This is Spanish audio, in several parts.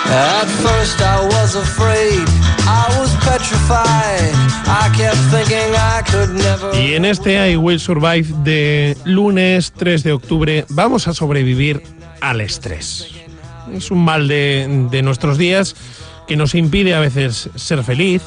At first I was afraid, I was petrified, I kept thinking I could never... Y en este I Will Survive de lunes 3 de octubre vamos a sobrevivir al estrés. Es un mal de nuestros días que nos impide a veces ser feliz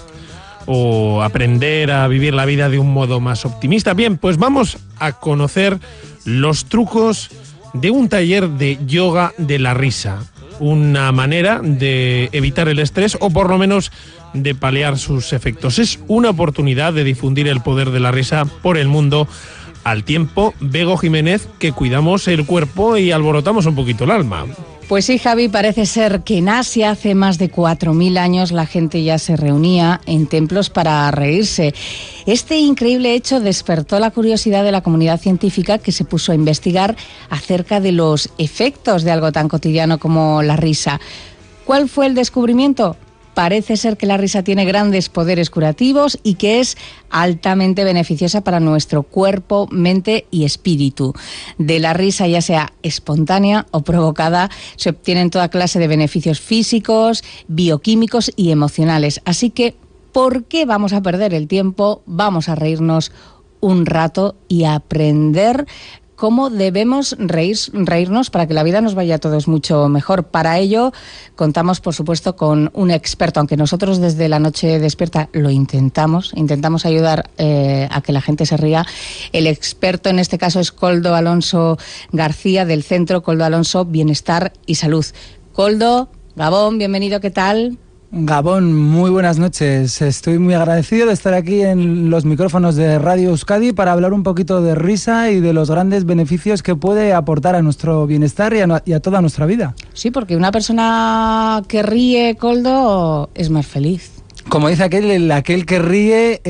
o aprender a vivir la vida de un modo más optimista. Bien, pues vamos a conocer los trucos de un taller de yoga de la risa. Una manera de evitar el estrés o por lo menos de paliar sus efectos. Es una oportunidad de difundir el poder de la risa por el mundo al tiempo, Bego Jiménez, que cuidamos el cuerpo y alborotamos un poquito el alma. Pues sí, Javi, parece ser que en Asia hace más de 4.000 años la gente ya se reunía en templos para reírse. Este increíble hecho despertó la curiosidad de la comunidad científica que se puso a investigar acerca de los efectos de algo tan cotidiano como la risa. ¿Cuál fue el descubrimiento? Parece ser que la risa tiene grandes poderes curativos y que es altamente beneficiosa para nuestro cuerpo, mente y espíritu. De la risa, ya sea espontánea o provocada, se obtienen toda clase de beneficios físicos, bioquímicos y emocionales. Así que, ¿por qué vamos a perder el tiempo? Vamos a reírnos un rato y a aprender cómo debemos reírnos para que la vida nos vaya a todos mucho mejor. Para ello contamos, por supuesto, con un experto, aunque nosotros desde La Noche Despierta lo intentamos ayudar a que la gente se ría. El experto en este caso es Koldo Alonso García, del Centro Koldo Alonso Bienestar y Salud. Koldo, Gabón, bienvenido, ¿qué tal? Gabón, muy buenas noches. Estoy muy agradecido de estar aquí en los micrófonos de Radio Euskadi para hablar un poquito de risa y de los grandes beneficios que puede aportar a nuestro bienestar y a toda nuestra vida. Sí, porque una persona que ríe, Koldo, es más feliz. Como dice aquel que ríe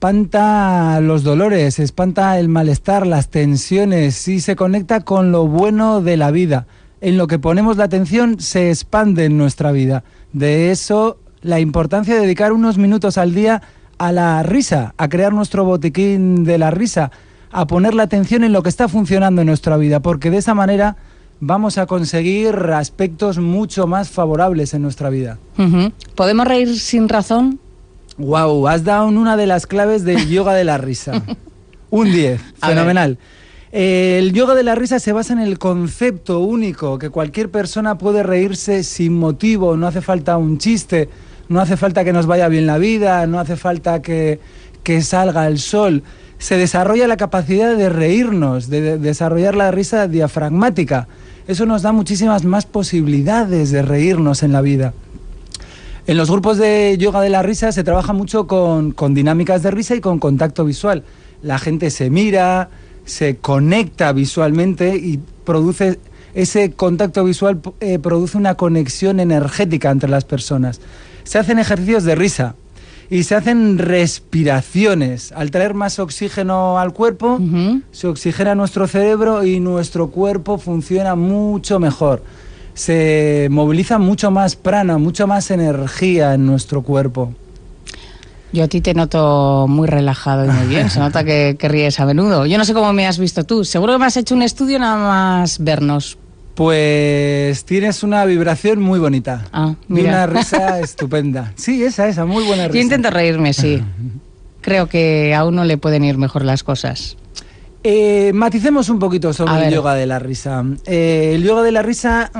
espanta los dolores, espanta el malestar, las tensiones y se conecta con lo bueno de la vida. En lo que ponemos la atención se expande en nuestra vida. De eso la importancia de dedicar unos minutos al día a la risa, a crear nuestro botiquín de la risa, a poner la atención en lo que está funcionando en nuestra vida, porque de esa manera vamos a conseguir aspectos mucho más favorables en nuestra vida. Uh-huh. ¿Podemos reír sin razón? Wow, has dado una de las claves del yoga de la risa. Un 10, fenomenal. El yoga de la risa se basa en el concepto único que cualquier persona puede reírse sin motivo, no hace falta un chiste, no hace falta que nos vaya bien la vida, no hace falta que salga el sol. Se desarrolla la capacidad de reírnos, de desarrollar la risa diafragmática. Eso nos da muchísimas más posibilidades de reírnos en la vida. En los grupos de yoga de la risa se trabaja mucho con dinámicas de risa y con contacto visual. La gente se mira, se conecta visualmente y produce ese contacto visual, produce una conexión energética entre las personas. Se hacen ejercicios de risa y se hacen respiraciones. Al traer más oxígeno al cuerpo, uh-huh, se oxigena nuestro cerebro y nuestro cuerpo funciona mucho mejor. Se moviliza mucho más prana, mucho más energía en nuestro cuerpo. Yo a ti te noto muy relajado y muy bien, se nota que ríes a menudo. Yo no sé cómo me has visto tú, seguro que me has hecho un estudio nada más vernos. Pues tienes una vibración muy bonita. Ah, mira. Y una risa estupenda. Sí, esa, muy buena risa. Yo intento reírme, sí. Creo que a uno le pueden ir mejor las cosas. Maticemos un poquito sobre el yoga de la risa. El yoga de la risa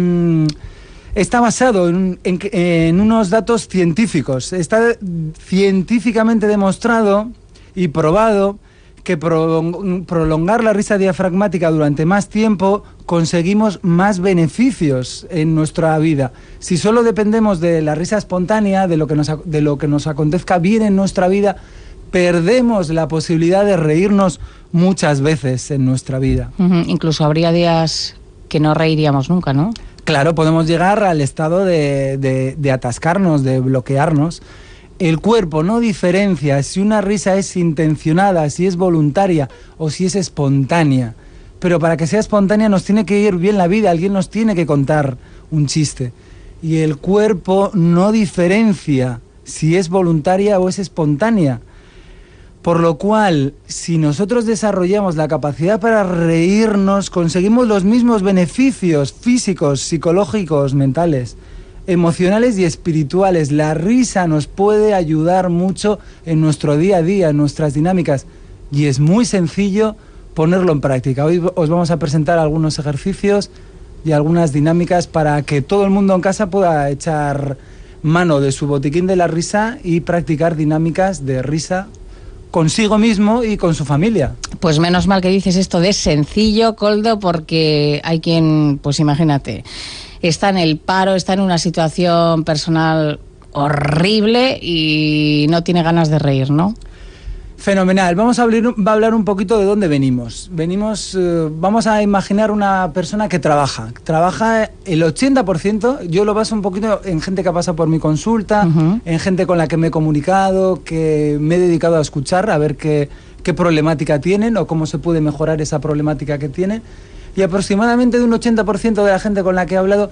está basado en unos datos científicos. Está científicamente demostrado y probado que prolongar la risa diafragmática durante más tiempo conseguimos más beneficios en nuestra vida. Si solo dependemos de la risa espontánea, de lo que nos acontezca bien en nuestra vida, perdemos la posibilidad de reírnos muchas veces en nuestra vida. Uh-huh. Incluso habría días que no reiríamos nunca, ¿no? Claro, podemos llegar al estado de atascarnos, de bloquearnos. El cuerpo no diferencia si una risa es intencionada, si es voluntaria o si es espontánea. Pero para que sea espontánea nos tiene que ir bien la vida, alguien nos tiene que contar un chiste. Y el cuerpo no diferencia si es voluntaria o es espontánea. Por lo cual, si nosotros desarrollamos la capacidad para reírnos, conseguimos los mismos beneficios físicos, psicológicos, mentales. emocionales y espirituales. La risa nos puede ayudar mucho en nuestro día a día, en nuestras dinámicas, y es muy sencillo ponerlo en práctica. Hoy os vamos a presentar algunos ejercicios y algunas dinámicas para que todo el mundo en casa pueda echar mano de su botiquín de la risa y practicar dinámicas de risa consigo mismo y con su familia. Pues menos mal que dices esto de sencillo, Koldo, porque hay quien, pues imagínate, está en el paro, está en una situación personal horrible y no tiene ganas de reír, ¿no? Fenomenal. Vamos a hablar un poquito de dónde venimos. Vamos a imaginar una persona que trabaja. Trabaja el 80%, yo lo baso un poquito en gente que ha pasado por mi consulta, en gente con la que me he comunicado, que me he dedicado a escuchar, a ver qué problemática tienen o cómo se puede mejorar esa problemática que tienen. Y aproximadamente de un 80% de la gente con la que he hablado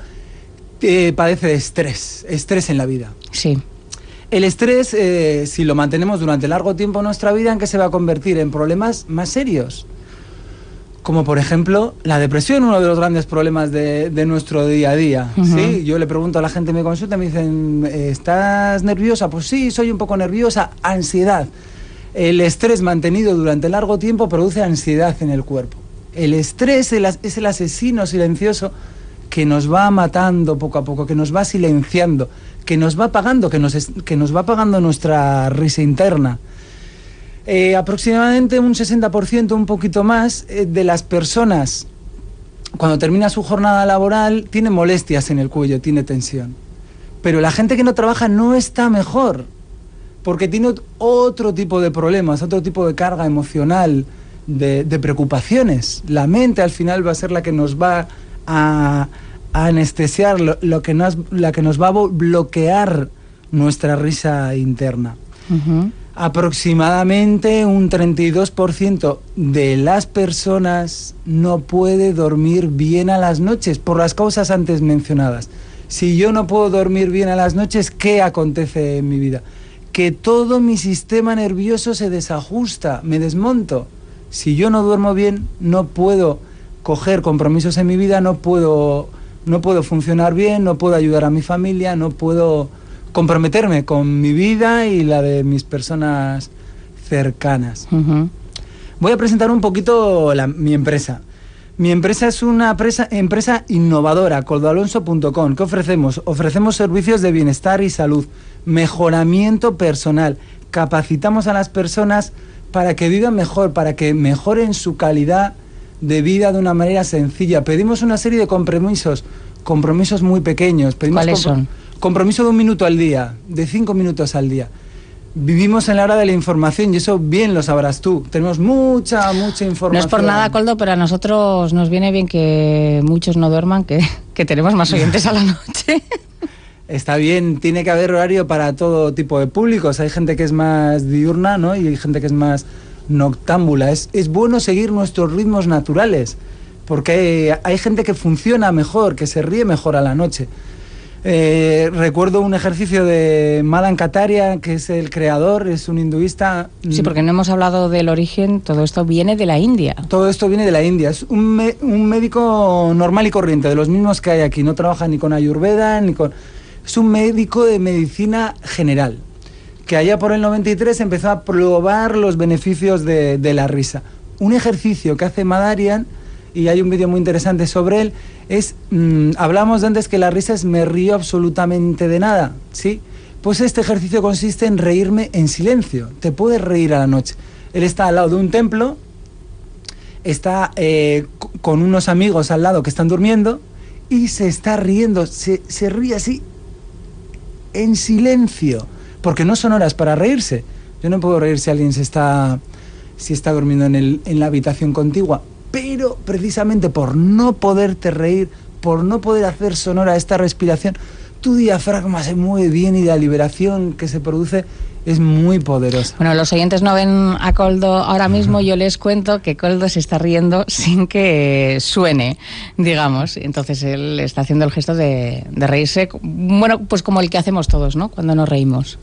padece de estrés en la vida. Sí. El estrés, si lo mantenemos durante largo tiempo en nuestra vida, ¿en qué se va a convertir? En problemas más serios. Como por ejemplo la depresión, uno de los grandes problemas de nuestro día a día. ¿Sí? Yo le pregunto a la gente en mi consulta, me dicen, ¿estás nerviosa? Pues sí, soy un poco nerviosa. Ansiedad. El estrés mantenido durante largo tiempo produce ansiedad en el cuerpo. El estrés es el asesino silencioso que nos va matando poco a poco, que nos va silenciando, que nos va apagando, que nos va apagando nuestra risa interna. Aproximadamente un 60%, un poquito más, de las personas, cuando termina su jornada laboral, tiene molestias en el cuello, tiene tensión. Pero la gente que no trabaja no está mejor, porque tiene otro tipo de problemas, otro tipo de carga emocional, de preocupaciones. La mente al final va a ser la que nos va a anestesiar, la que nos va a bloquear nuestra risa interna. Aproximadamente un 32% de las personas no puede dormir bien a las noches por las causas antes mencionadas. Si yo no puedo dormir bien a las noches, ¿qué acontece en mi vida? Que todo mi sistema nervioso se desajusta, me desmonto. Si yo no duermo bien, no puedo coger compromisos en mi vida, no puedo funcionar bien, no puedo ayudar a mi familia, no puedo comprometerme con mi vida y la de mis personas cercanas. Voy a presentar un poquito mi empresa. Mi empresa es una empresa innovadora, koldoalonso.com. ¿Qué ofrecemos? Ofrecemos servicios de bienestar y salud, mejoramiento personal. Capacitamos a las personas para que vivan mejor, para que mejoren su calidad de vida de una manera sencilla. Pedimos una serie de compromisos muy pequeños. ¿Cuáles son? Compromiso de 1 minuto al día, de 5 minutos al día. Vivimos en la era de la información y eso bien lo sabrás tú. Tenemos mucha información. No es por nada, Koldo, pero a nosotros nos viene bien que muchos no duerman, que tenemos más oyentes a la noche. Está bien, tiene que haber horario para todo tipo de públicos. Hay gente que es más diurna, ¿no? Y hay gente que es más noctámbula. Es bueno seguir nuestros ritmos naturales, porque hay gente que funciona mejor, que se ríe mejor a la noche. Recuerdo un ejercicio de Madan Kataria, que es el creador, es un hinduista. Sí, porque no hemos hablado del origen, todo esto viene de la India. Todo esto viene de la India, es un médico normal y corriente, de los mismos que hay aquí, no trabaja ni con Ayurveda, es un médico de medicina general, que allá por el 93 empezó a probar los beneficios de la risa. Un ejercicio que hace Madarian, y hay un vídeo muy interesante sobre él, es, hablamos de antes que la risa es me río absolutamente de nada, ¿sí? Pues este ejercicio consiste en reírme en silencio, te puedes reír a la noche. Él está al lado de un templo, está con unos amigos al lado que están durmiendo, y se está riendo, se ríe así, en silencio, porque no son horas para reírse. Yo no puedo reír si alguien si está durmiendo en la habitación contigua, pero precisamente por no poderte reír, por no poder hacer sonora esta respiración, tu diafragma se mueve bien y la liberación que se produce es muy poderosa. Bueno, los oyentes no ven a Koldo ahora mismo, yo les cuento que Koldo se está riendo sin que suene, digamos. Entonces él está haciendo el gesto de reírse, bueno, pues como el que hacemos todos, ¿no?, cuando nos reímos.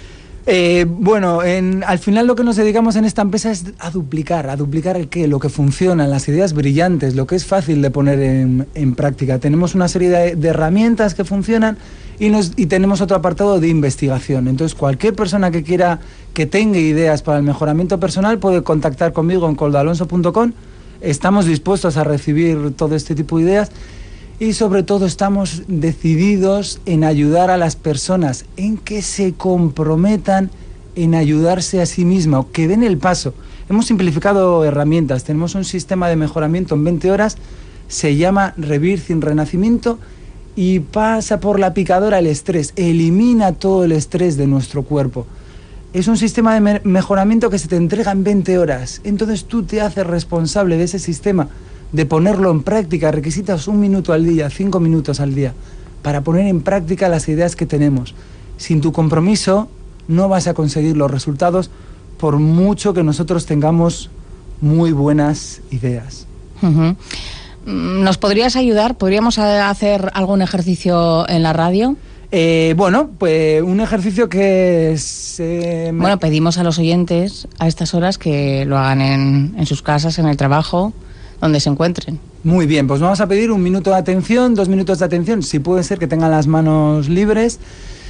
Al final lo que nos dedicamos en esta empresa es a duplicar el qué, lo que funciona, las ideas brillantes, lo que es fácil de poner en práctica. Tenemos una serie de herramientas que funcionan Y tenemos otro apartado de investigación. Entonces, cualquier persona que tenga ideas para el mejoramiento personal puede contactar conmigo en coldalonso.com. Estamos dispuestos a recibir todo este tipo de ideas y sobre todo estamos decididos en ayudar a las personas, en que se comprometan en ayudarse a sí mismas, que den el paso. Hemos simplificado herramientas, tenemos un sistema de mejoramiento en 20 horas, se llama Rebirthing, Renacimiento, y pasa por la picadora el estrés, elimina todo el estrés de nuestro cuerpo. Es un sistema de mejoramiento que se te entrega en 20 horas. Entonces tú te haces responsable de ese sistema, de ponerlo en práctica. Requisitas 1 minuto al día, 5 minutos al día, para poner en práctica las ideas que tenemos. Sin tu compromiso no vas a conseguir los resultados, por mucho que nosotros tengamos muy buenas ideas. Uh-huh. ¿Nos podrías ayudar? ¿Podríamos hacer algún ejercicio en la radio? Bueno, pues un ejercicio que Bueno, pedimos a los oyentes a estas horas que lo hagan en sus casas, en el trabajo, donde se encuentren. Muy bien, pues vamos a pedir 1 minuto de atención, 2 minutos de atención, si puede ser que tengan las manos libres.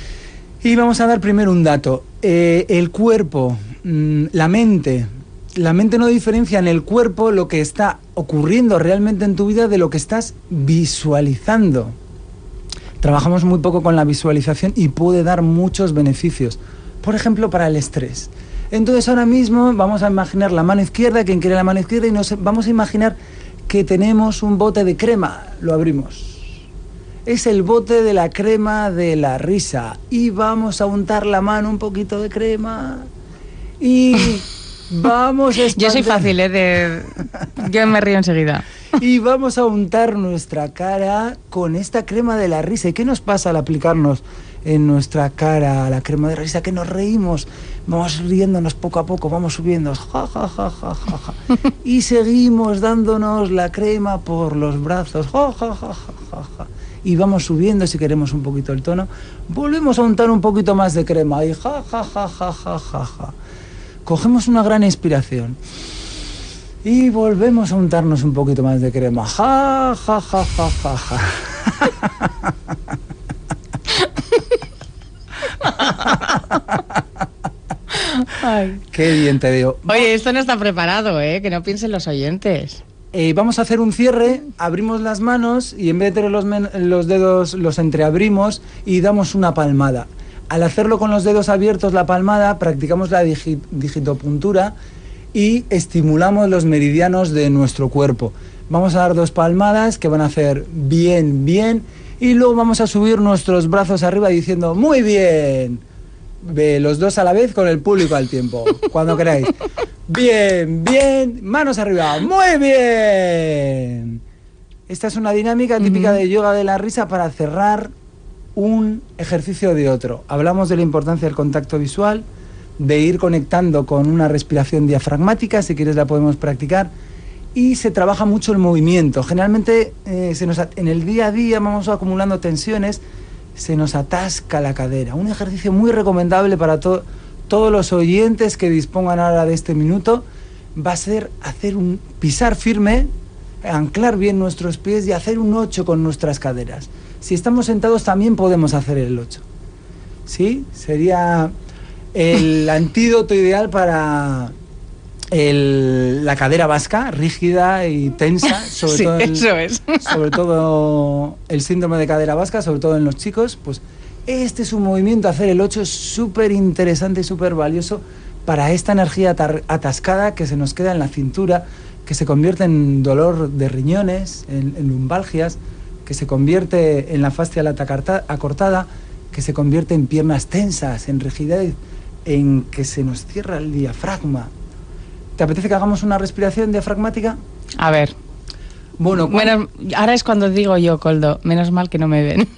Y vamos a dar primero un dato. El cuerpo, la mente no diferencia en el cuerpo lo que está ocurriendo realmente en tu vida de lo que estás visualizando. Trabajamos muy poco con la visualización y puede dar muchos beneficios. Por ejemplo, para el estrés. Entonces ahora mismo vamos a imaginar la mano izquierda, quien quiere la mano izquierda, y vamos a imaginar que tenemos un bote de crema. Lo abrimos. Es el bote de la crema de la risa. Y vamos a untar la mano un poquito de crema. Y vamos a expandir. Yo soy fácil, yo me río enseguida. Y vamos a untar nuestra cara con esta crema de la risa. ¿Y qué nos pasa al aplicarnos en nuestra cara la crema de la risa? Que nos reímos, vamos riéndonos poco a poco, vamos subiendo, ja, ja, ja, ja, ja, ja. Y seguimos dándonos la crema por los brazos, ja, ja, ja, ja, ja, ja. Y vamos subiendo, si queremos un poquito el tono, volvemos a untar un poquito más de crema y ja, ja, ja, ja, ja, ja, ja. Cogemos una gran inspiración y volvemos a untarnos un poquito más de crema, ja, ja, ja, ja, ja, ja. Ay. Qué bien te digo. Oye, esto no está preparado, que no piensen los oyentes. Vamos a hacer un cierre, abrimos las manos y en vez de tener los dedos los entreabrimos y damos una palmada. Al hacerlo con los dedos abiertos, la palmada, practicamos la digitopuntura y estimulamos los meridianos de nuestro cuerpo. Vamos a dar 2 palmadas que van a hacer bien, bien, y luego vamos a subir nuestros brazos arriba diciendo muy bien. Los 2 a la vez con el público al tiempo, cuando queráis. Bien, bien, manos arriba, muy bien. Esta es una dinámica típica de yoga de la risa para cerrar un ejercicio de otro. Hablamos de la importancia del contacto visual, de ir conectando con una respiración diafragmática, si quieres la podemos practicar, y se trabaja mucho el movimiento. Generalmente en el día a día vamos acumulando tensiones, se nos atasca la cadera. Un ejercicio muy recomendable para todos los oyentes que dispongan ahora de este minuto va a ser pisar firme, anclar bien nuestros pies y hacer un 8 con nuestras caderas. Si estamos sentados también podemos hacer el 8. ¿Sí? Sería el antídoto ideal para la cadera vasca, rígida y tensa, sobre todo el síndrome de cadera vasca, sobre todo en los chicos. Pues este es un movimiento, hacer el 8 es súper interesante y súper valioso para esta energía atascada que se nos queda en la cintura, que se convierte en dolor de riñones, en lumbalgias, que se convierte en la fascia lata acortada, que se convierte en piernas tensas, en rigidez, en que se nos cierra el diafragma. ¿Te apetece que hagamos una respiración diafragmática? A ver. Bueno, ahora es cuando digo yo, Koldo, menos mal que no me ven.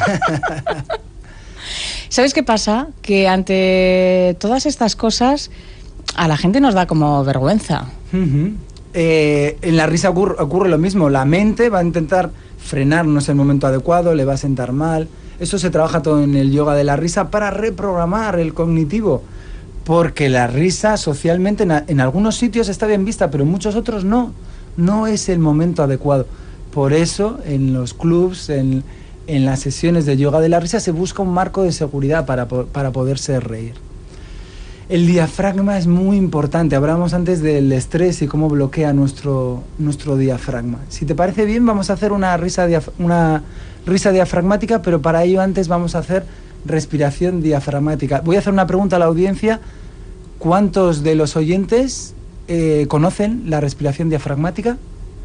¿Sabes qué pasa? Que ante todas estas cosas a la gente nos da como vergüenza. En la risa ocurre lo mismo. La mente va a intentar frenarnos en el momento adecuado, le va a sentar mal. Eso se trabaja todo en el yoga de la risa para reprogramar el cognitivo. Porque la risa socialmente en algunos sitios está bien vista, pero en muchos otros no. No es el momento adecuado. Por eso en los clubs, en en las sesiones de yoga de la risa se busca un marco de seguridad para poderse reír. El diafragma es muy importante. Hablamos antes del estrés y cómo bloquea nuestro diafragma. Si te parece bien, vamos a hacer una risa diafragmática, pero para ello antes vamos a hacer respiración diafragmática. Voy a hacer una pregunta a la audiencia. ¿Cuántos de los oyentes conocen la respiración diafragmática?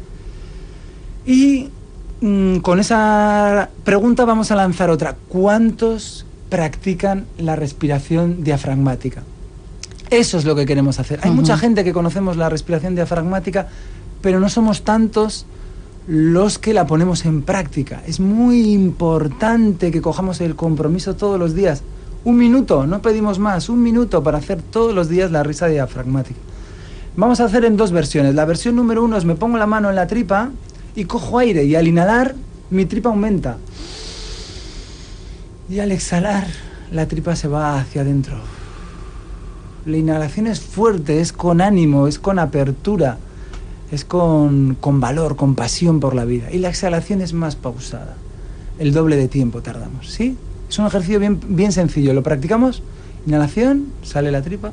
Y con esa pregunta vamos a lanzar otra. ¿Cuántos practican la respiración diafragmática? Eso es lo que queremos hacer. Hay mucha gente que conocemos la respiración diafragmática, pero no somos tantos los que la ponemos en práctica. Es muy importante que cojamos el compromiso todos los días. 1 minuto, no pedimos más, 1 minuto para hacer todos los días la risa diafragmática. Vamos a hacer en 2 versiones. La versión número 1 es me pongo la mano en la tripa y cojo aire, y al inhalar mi tripa aumenta. Y al exhalar la tripa se va hacia adentro. La inhalación es fuerte, es con ánimo, es con apertura, es con valor, con pasión por la vida. Y la exhalación es más pausada. El doble de tiempo tardamos, ¿sí? Es un ejercicio bien sencillo. ¿Lo practicamos? Inhalación, sale la tripa.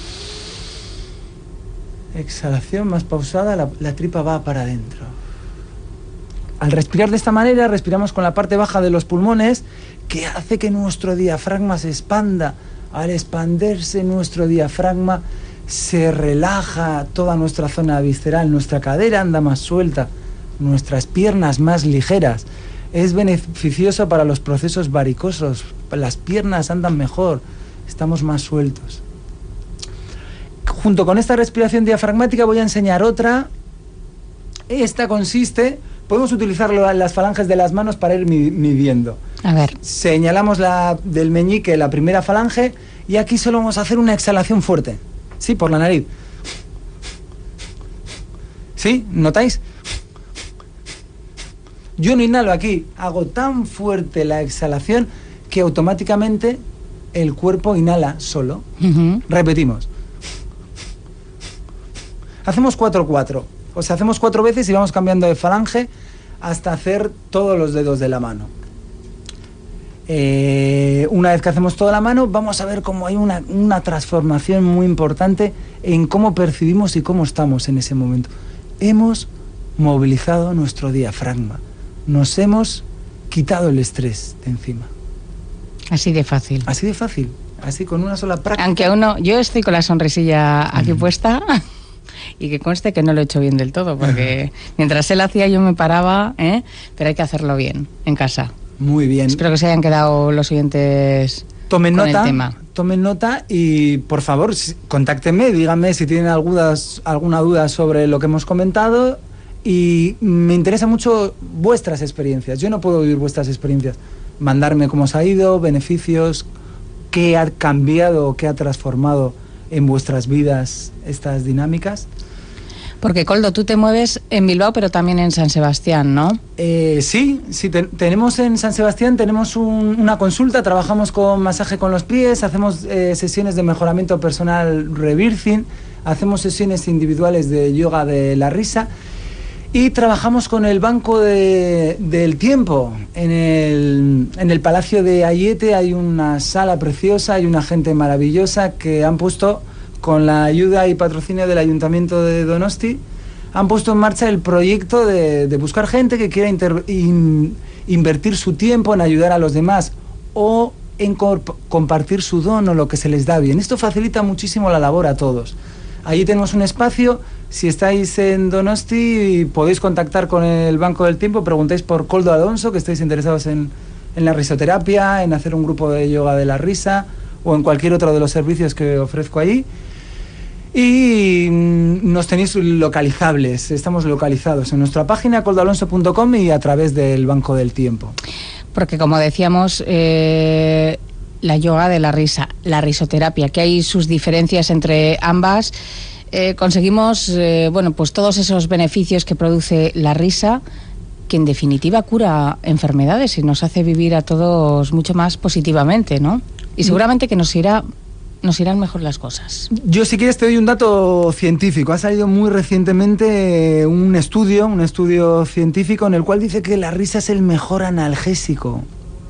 Exhalación más pausada, la tripa va para adentro. Al respirar de esta manera, respiramos con la parte baja de los pulmones, que hace que nuestro diafragma se expanda. Al expandirse nuestro diafragma, se relaja toda nuestra zona visceral, nuestra cadera anda más suelta, nuestras piernas más ligeras. Es beneficioso para los procesos varicosos, las piernas andan mejor, estamos más sueltos. Junto con esta respiración diafragmática voy a enseñar otra. Esta consiste, podemos utilizar las falanges de las manos para ir midiendo. A ver. Señalamos del meñique la primera falange y aquí solo vamos a hacer una exhalación fuerte. Sí, por la nariz. ¿Sí? ¿Notáis? Yo no inhalo aquí, hago tan fuerte la exhalación que automáticamente el cuerpo inhala solo. Repetimos. Hacemos 4-4. O sea, hacemos 4 veces y vamos cambiando de falange hasta hacer todos los dedos de la mano. Una vez que hacemos toda la mano, vamos a ver cómo hay una transformación muy importante en cómo percibimos y cómo estamos en ese momento. Hemos movilizado nuestro diafragma. Nos hemos quitado el estrés de encima. Así de fácil. Así de fácil. Así con una sola práctica. Aunque yo estoy con la sonrisilla aquí puesta y que conste que no lo he hecho bien del todo, porque mientras él hacía yo me paraba, pero hay que hacerlo bien en casa. Muy bien. Espero que se hayan quedado los oyentes tomen con nota, el tema. Tomen nota y por favor contáctenme, díganme si tienen alguna duda sobre lo que hemos comentado, y me interesa mucho vuestras experiencias. Yo no puedo vivir vuestras experiencias. Mandarme cómo os ha ido, beneficios, qué ha cambiado, qué ha transformado en vuestras vidas estas dinámicas. Porque, Koldo, tú te mueves en Bilbao, pero también en San Sebastián, ¿no? Sí, tenemos en San Sebastián, tenemos una consulta, trabajamos con masaje con los pies, hacemos sesiones de mejoramiento personal rebirthing, hacemos sesiones individuales de yoga de la risa y trabajamos con el Banco del Tiempo. En el Palacio de Ayete hay una sala preciosa, hay una gente maravillosa que han puesto, con la ayuda y patrocinio del Ayuntamiento de Donosti, han puesto en marcha el proyecto de buscar gente que quiera invertir su tiempo en ayudar a los demás o en compartir su don o lo que se les da bien. Esto facilita muchísimo la labor a todos. Allí tenemos un espacio. Si estáis en Donosti podéis contactar con el Banco del Tiempo, preguntáis por Koldo Alonso, que estáis interesados en la risoterapia, en hacer un grupo de yoga de la risa o en cualquier otro de los servicios que ofrezco allí. Y nos tenéis localizables, estamos localizados en nuestra página koldoalonso.com y a través del Banco del Tiempo. Porque como decíamos, la yoga de la risa, la risoterapia, que hay sus diferencias entre ambas, conseguimos pues todos esos beneficios que produce la risa, que en definitiva cura enfermedades y nos hace vivir a todos mucho más positivamente, ¿no? Y seguramente que nos irá nos irán mejor las cosas. Yo, si quieres, te doy un dato científico. Ha salido muy recientemente un estudio científico en el cual dice que la risa es el mejor analgésico.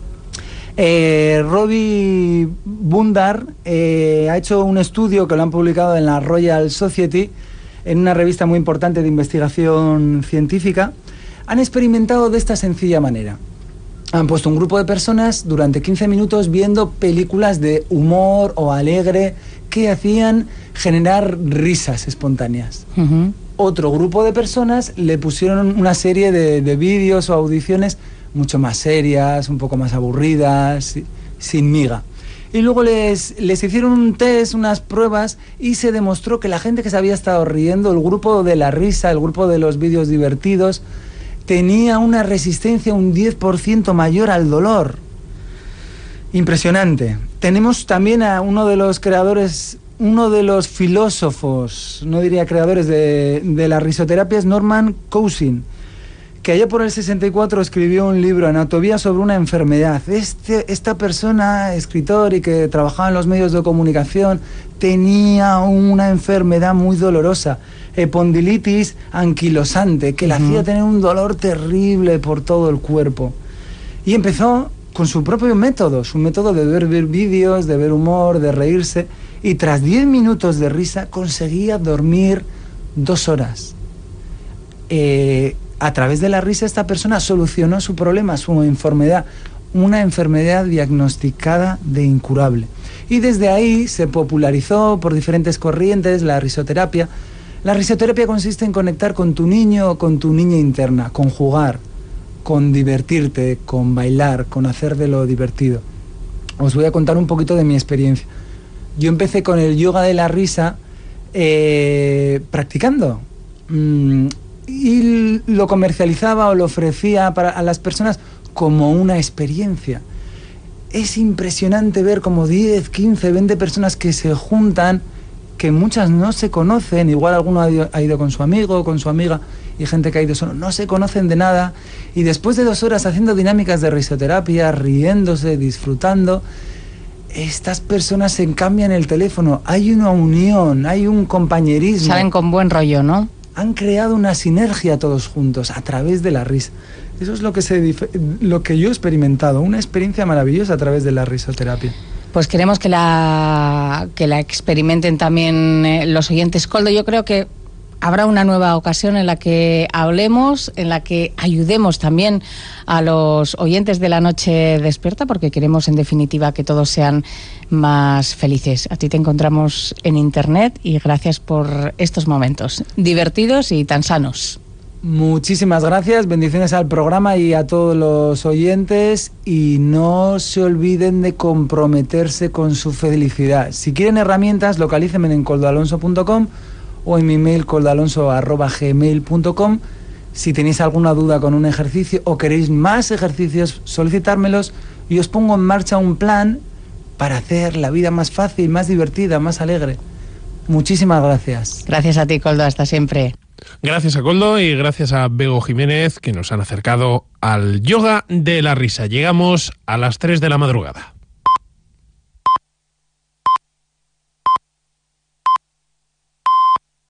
Robbie Bundar ha hecho un estudio que lo han publicado en la Royal Society, en una revista muy importante de investigación científica. Han experimentado de esta sencilla manera. Han puesto un grupo de personas durante 15 minutos viendo películas de humor o alegre que hacían generar risas espontáneas. Uh-huh. Otro grupo de personas le pusieron una serie de vídeos o audiciones mucho más serias, un poco más aburridas, sin miga. Y luego les hicieron un test, unas pruebas, y se demostró que la gente que se había estado riendo, el grupo de la risa, el grupo de los vídeos divertidos, tenía una resistencia un 10% mayor al dolor. Impresionante. Tenemos también a uno de los creadores, uno de los filósofos, no diría creadores de la risoterapia, es Norman Cousins, que allá por el 64 escribió un libro, Anatomía sobre una enfermedad. Esta persona, escritor y que trabajaba en los medios de comunicación, tenía una enfermedad muy dolorosa, epondilitis anquilosante, que le hacía tener un dolor terrible por todo el cuerpo. Y empezó con su propio método, su método de ver vídeos, de ver humor, de reírse, y tras 10 minutos de risa conseguía dormir 2 horas. A través de la risa esta persona solucionó su problema, su enfermedad, una enfermedad diagnosticada de incurable. Y desde ahí se popularizó por diferentes corrientes la risoterapia. La risoterapia consiste en conectar con tu niño o con tu niña interna, con jugar, con divertirte, con bailar, con hacer de lo divertido. Os voy a contar un poquito de mi experiencia. Yo empecé con el yoga de la risa practicando. Y lo comercializaba o lo ofrecía a las personas como una experiencia. Es impresionante ver como 10, 15, 20 personas que se juntan, que muchas no se conocen, igual alguno ha ido con su amigo, con su amiga, y gente que ha ido solo, no se conocen de nada, y después de 2 horas haciendo dinámicas de risoterapia, riéndose, disfrutando, estas personas se cambian el teléfono, hay una unión, hay un compañerismo. Salen con buen rollo, ¿no? Han creado una sinergia todos juntos a través de la risa. Eso es lo que yo he experimentado, una experiencia maravillosa a través de la risoterapia. Pues queremos que la experimenten también los oyentes. Koldo, yo creo que habrá una nueva ocasión en la que hablemos, en la que ayudemos también a los oyentes de La Noche Despierta, porque queremos en definitiva que todos sean más felices. A ti te encontramos en internet y gracias por estos momentos divertidos y tan sanos. Muchísimas gracias, bendiciones al programa y a todos los oyentes, y no se olviden de comprometerse con su felicidad. Si quieren herramientas, localícenme en koldoalonso.com o en mi email koldalonso@gmail.com. Si tenéis alguna duda con un ejercicio o queréis más ejercicios, solicitármelos y os pongo en marcha un plan para hacer la vida más fácil, más divertida, más alegre. Muchísimas gracias. Gracias a ti, Koldo, hasta siempre. Gracias a Koldo y gracias a Bego Jiménez, que nos han acercado al yoga de la risa. Llegamos a las 3 de la madrugada.